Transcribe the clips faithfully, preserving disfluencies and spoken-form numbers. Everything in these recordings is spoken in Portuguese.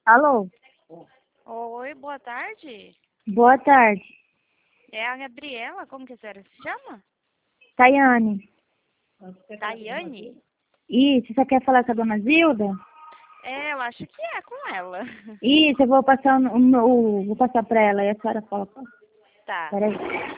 Alô? Oi, boa tarde. Boa tarde. É a Gabriela, como que a senhora se chama? Tayane. Tayane? Isso, você quer falar com a dona Zilda? É, eu acho que é com ela. Isso, eu vou passar o, o, vou passar pra ela e a senhora fala. Tá. Peraí.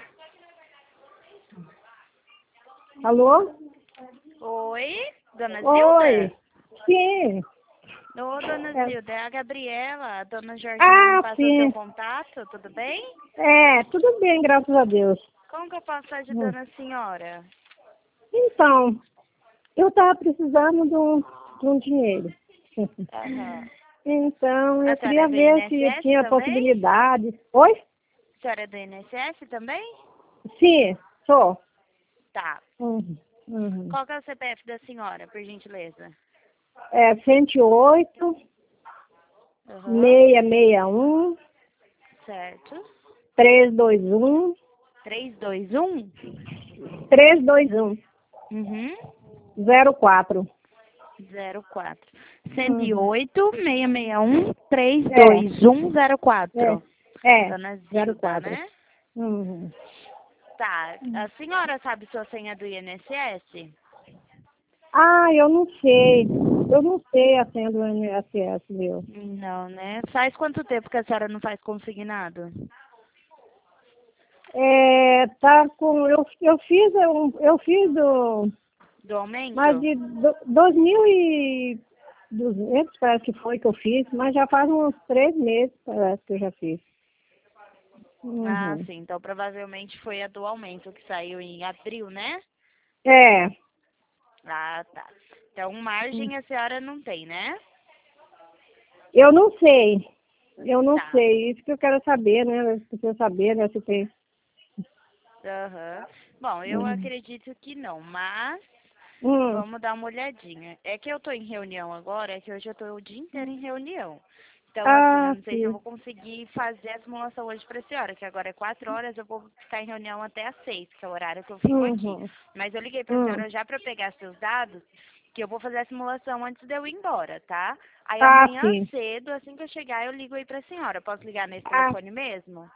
Alô? Oi, dona Oi. Zilda? Sim. Ô, dona É. Zilda, é a Gabriela. A dona Georgina me Ah, passou seu sim. contato, tudo bem? É, tudo bem, graças a Deus. Como que eu posso estar Hum. ajudando a senhora? Então, eu tava precisando de um, de um dinheiro. Aham. Então, A eu senhora é queria do ver se I N S S tinha também? possibilidade. Oi? A senhora é do I N S S também? Sim, sou. Tá. Uhum, uhum. Qual que é o C P F da senhora, por gentileza? É cento e oito, Aham. seiscentos e sessenta e um, Certo. trezentos e vinte e um, três dois um? trezentos e vinte e um, Uhum. zero quatro. zero quatro. Uhum. cento e oito, seiscentos e sessenta e um, É, trezentos e vinte e um, zero quatro. é, é, Dona zero Zilda, quatro. né? Uhum. Tá. A senhora sabe sua senha do I N S S? Ah, eu não sei. Eu não sei a senha do I N S S, meu. Não, né? Faz quanto tempo que a senhora não faz consignado? É, tá com, eu, eu fiz, um, eu fiz do, Do mais aumento? de do, dois mil e duzentos, parece que foi que eu fiz, mas já faz uns três meses, parece que eu já fiz. Ah, Uhum. sim. Então provavelmente foi a do aumento que saiu em abril, né? É, Ah, tá. Então margem a senhora não tem, né? eu não sei, eu não Tá. sei, isso que eu quero saber, né? Eu preciso saber, né, se tem. Aham. Bom, eu Uhum. acredito que não, mas Hum. vamos dar uma olhadinha. É que eu tô em reunião agora, é que hoje eu tô o dia inteiro em reunião. Então, assim, eu Ah, não sei se eu sim. vou conseguir fazer a simulação hoje pra senhora, que agora é quatro horas, eu vou ficar em reunião até às seis, que é o horário que eu fico aqui. Uhum. Mas eu liguei pra Hum. senhora já pra pegar seus dados, que eu vou fazer a simulação antes de eu ir embora, tá? Aí Ah, amanhã sim. cedo, assim que eu chegar, eu ligo aí pra senhora. Posso ligar nesse Ah, telefone mesmo?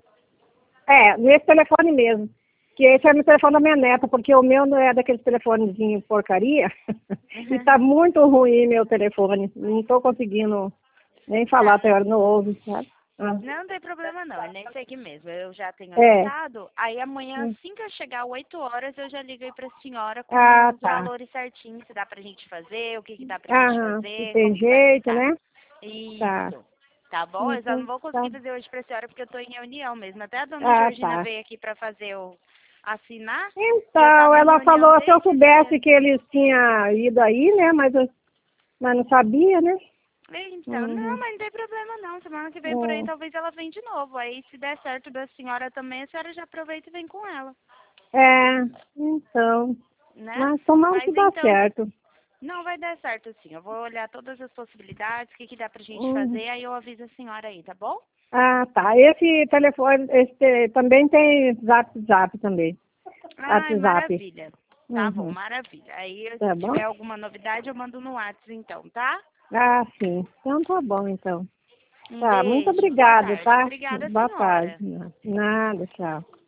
é, nesse telefone mesmo. Que esse é o telefone da minha neta, porque o meu não é daquele telefonezinho porcaria. E tá muito ruim meu telefone. Não tô conseguindo nem falar Tá. até agora, não ouve, sabe? Ah. Não, não tem problema não, é nesse aqui mesmo. Eu já tenho É. anotado. Aí amanhã, Hum. assim que eu chegar oito horas, eu já ligo aí pra senhora com Ah, os tá. valores certinhos, se dá pra gente fazer, o que que dá pra gente Aham. Se fazer, tem como que vai jeito, ficar. né? Tá. Isso. Tá bom? Eu só não Então, vou tá. conseguir fazer hoje pra senhora porque eu tô em reunião mesmo. Até a dona Ah, Georgina tá. veio aqui pra fazer o assinar e eu Então, tava em ela reunião falou se eu desde soubesse cedo. que eles tinham ido aí, né? Mas, eu, mas não sabia, né? Então, não, Uhum. mas não tem problema não. Semana que vem por aí Hum. talvez ela venha de novo. Aí se der certo da senhora também, a senhora já aproveita e vem com ela, É, então. né? Mas tomara que Mas dá então, certo. não vai dar certo sim. Eu vou olhar todas as possibilidades, o que, que dá pra gente Uhum. fazer, aí eu aviso a senhora aí, tá bom? Ah, tá. Esse telefone, esse te- também tem zap zap também. Ai, WhatsApp. maravilha. Tá bom, Uhum. maravilha. Aí Tá se bom? tiver alguma novidade eu mando no WhatsApp então, tá? Ah, sim. Então tá bom, então. Um Tá, muito beijo, boa obrigada, tarde. tá? Obrigada, Boa tarde. senhora. Nada, tchau.